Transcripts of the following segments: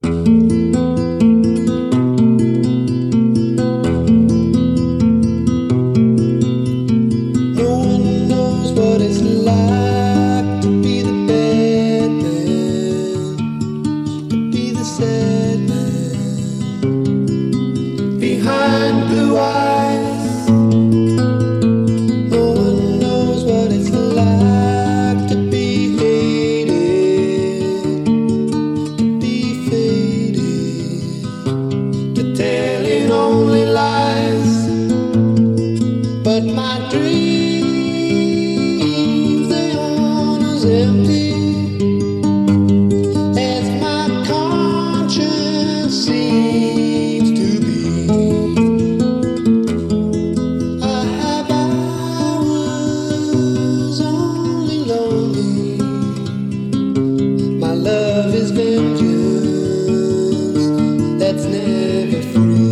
No one knows what it's like to be the bad man, to be the sad man behind blue eyes. No one knows what it's like to be hated, to be faded, to telling only lies. But my dreams, they aren't as empty as my conscience seems to be. I have hours only lonely. My love is vengeance that's never free.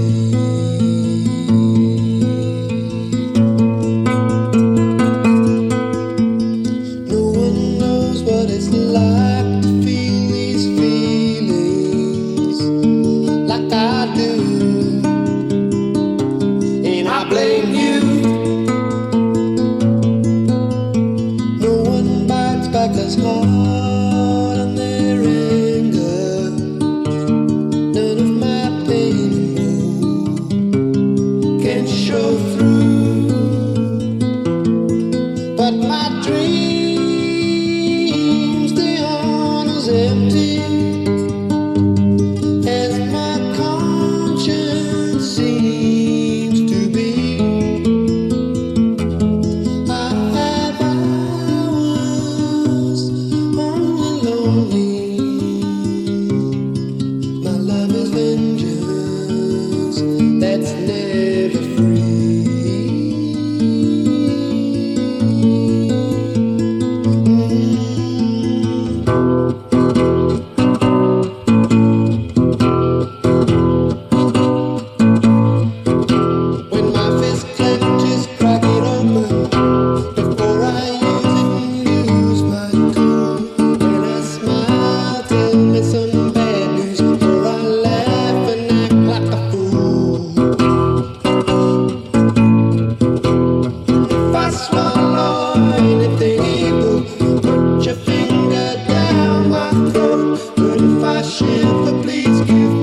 What it's like to feel these feelings like I do, and I blame you. No one bites back as hard on their anger. None of my pain and woe can show through, but my dreams, they aren't as empty as my conscience seems to be. I have hours only lonely. My love is vengeance that's never free. Put your finger down my throat. But if I shiver, please give